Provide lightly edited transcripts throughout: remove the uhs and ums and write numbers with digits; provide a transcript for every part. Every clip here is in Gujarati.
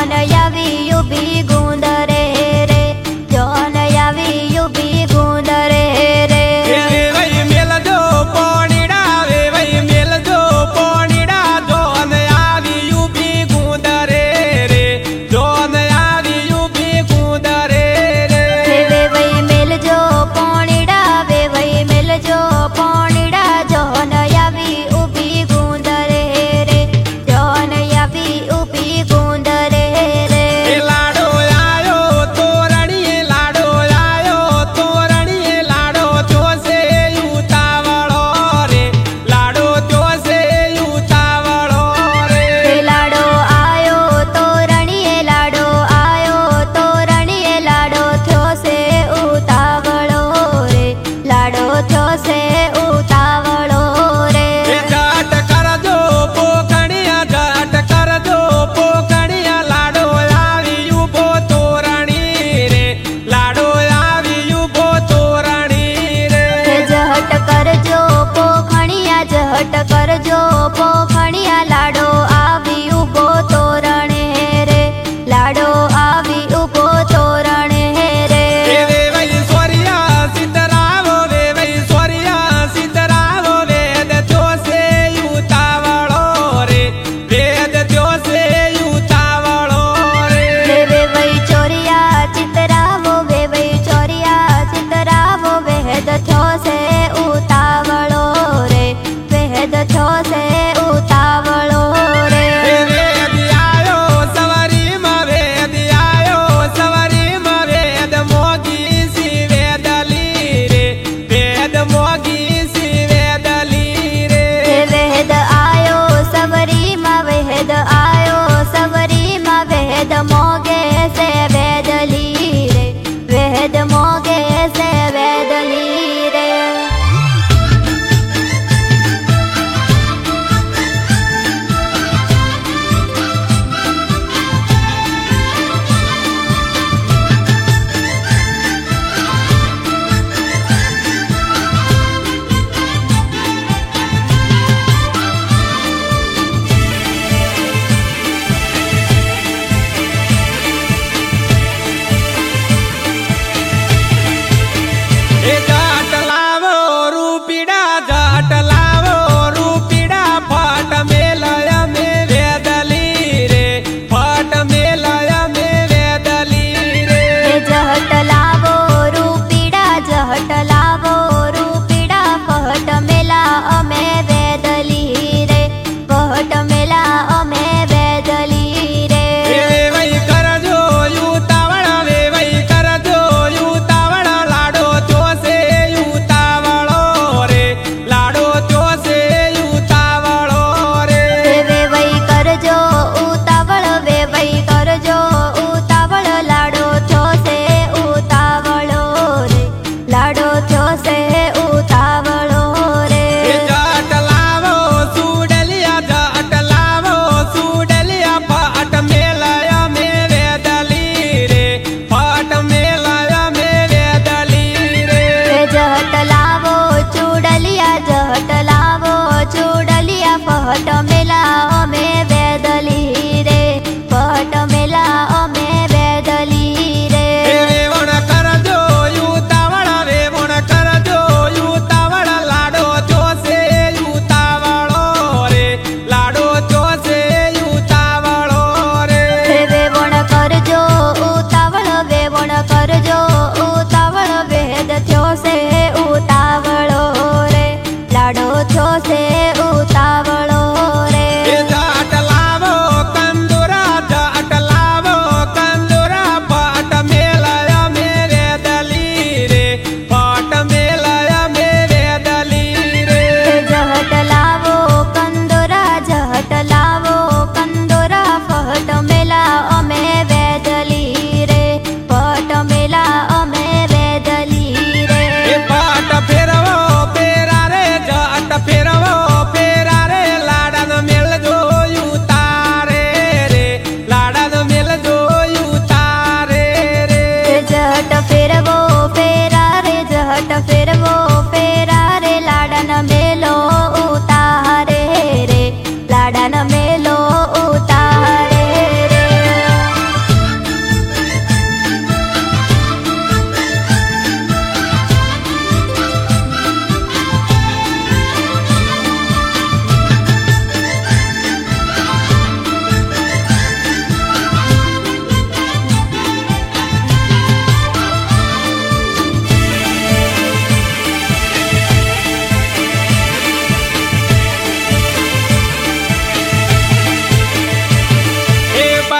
જોન આવી ઉભી ગુંદરે રે જોન આવી ઉભી ગુંદરે રે વેવાઈ મેલજો પોણીડા વેવાઈ મેલજો પોણીડા જોન આવી ઉભી ગુંદરે રે જોન આવી ઉભી ગુંદરે રે વેવાઈ મેલજો પોણીડા વેવાઈ મેલજો પોણીડા જોન આવી ઉભી ગુંદરે રે જોન આવી ઉભી ગુંદરે રે લાડો આયો તોરણીએ લાડો આયો તોરણીએ લાડો જોશે ઉતાવળો રે લાડો જોશે ઉતાવળો રે લાડો આયો તોરણીએ લાડો આયો તોરણીએ લાડો થયો છે ઉતાવળો રે લાડો થયો છે ઉતાવળો રે જાટ કરજો પોકણિયા જાટ કરજો પોકણિયા લાડો આવી ઉભો તોરણી રે લાડો આવી ઉભો તોરણી રે જહટ કરજો પોખણિયા જહટ કરજો પોખણિયા લાડો આવી ઉભો તોરણે રે લાડો આવી ઉભો તોરણે રે વેવાઈ સોરિયા સીતરાવો વેવાઈ સોરિયા સીતરાવો વેદ જોશે ઉતાવળો રે વેદ જોશે ઉતાવળો રે વેવાઈ ચોરિયા ચિતરાવો વેવાઈ ચોરિયા ચિતરાવો વેદ થયો છે ઉતાવળો રે વેદ થયો છે ઉતાવળો રે વેદ આયો સવારીમાં વેદ આયો સવારીમાં વેદ મોગી સી વેદલી રે વેદ મોગી સી વેદલી રે વેદ આયો સવરીમાં વેદ આયો સવરીમાં વેદ મોગે છે વેદલી રે વેદ મોગે છે વેદલી રે જાટ લાવો રૂપીડા જાટ લાવો રૂપીડા ફાટ મેલય મે વેદલી રે ફાટ મેલય મે વેદલી રે જહટ લાવો રૂપીડા જહટ લાવો રૂપીડા પહટ મેલા અમે વેદલી રે પહટ મેલા અમે વેદલી રે વેવાઈ કરજો ઉતાવળ વેવાઈ કરજો ઉતાવળ લાડો જોશે ઉતાવળો રે લાડો જોશે ઉતાવળો રે વેવાઈ કરજો ઉતાવળ વેવાઈ કરજો ઉતાવળ લાડો થયો છે ઉતાવળો રે લાડો થયો છે ઉતાવળો રે જાટ લાવો સુડલિયા જાટ લાવો સુડલિયા ફાટ મેલય મે વેદલી રે ફાટ મેલય મે વેદલી રે જહટ લાવો ચૂડલિયા જહટ લાવો ચૂડલિયા પહટ મેલા અમે વેદલી રે પહટ મેલા અમે વેદલી રે વેવણ કરજો ઉતાવળ વેવણ કરજો ઉતાવળ લાડો જોશે ઉતાવળો રે લાડો જોશે ઉતાવળો રે વેવણ કરજો ઉતાવળ વેવણ કરજો ઉતાવળ વેદ થયો છે ઉતાવળો રે લાડો થયો છે ઉતાવળો રે જાટ લાવો કંદુરા જાટ લાવો કંદુરા ફાટ મેલય મે વેદલી રે ફાટ મેલય મે વેદલી રે જહટ લાવો કંદોરા જહટ લાવો કંદોરા પહટ મેલા અમે વેદલી રે પહટ મેલા અમે વેદલી રે ફાટ ફેરવો ફેરા રે જાટ ફેરવો ફેરા રે લાડન મેલજો ઉતારે રે લાડન મેલજો ઉતારે રે જહટ ફેરવો ફેરા રે જહટ ફેરવો ફેરા રે લાડન મેલો ઉતારે રે લાડન મેલો ઉતારે રે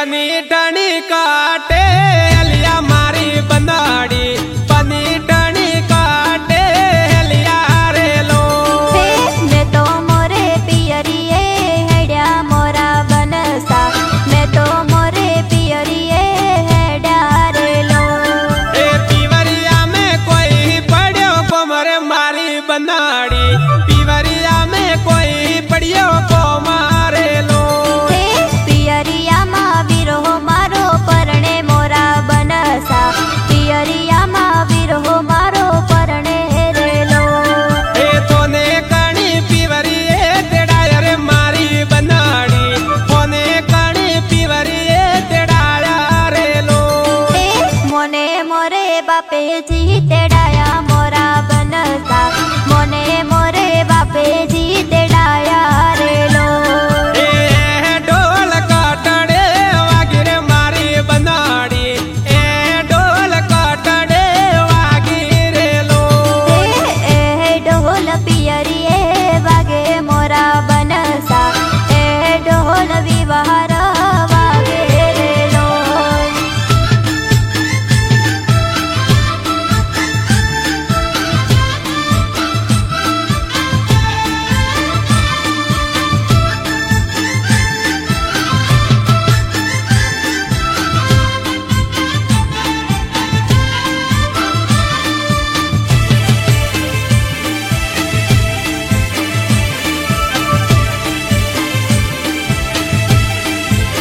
पनीटनी काटे लिया मारी बनाड़ी पनीटनी काटे लिया रे लो मैं तो मोरे पियरिए हेड्या मोरा बनसा मैं तो मोरे पियरिए हेड्या रे लो ए पीवरिया में कोई पड़ियो को मरे मारी बनाड़ी पीवरिया में कोई पड़ियो को मारे लो पियरिया मा विरोह मारो परणे मोरा बनसा पियरिया मा विरोह मारो परणे रे लो ए तोने कणी पीवरिए तेड़ाया रे मारी बनाड़ी तोने कणी पीवरिए तेड़ाया रे लो मोने मोरे बापे जी तेड़ाया मोरा बनसा मोने मोरे बापे जी तेड़ाया रे लो ए ढोल काटड़े वागिरे मारी बनाड़ी ए ढोल काटड़े वागिरे लो ए ढोल पियरिए वागे मोरा बनसा ए ढोल विवाहर वागे रे लो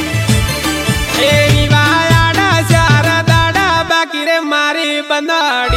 ए रिवायाड़ा शारदाड़ा बाकी रे मारी बनाड़ी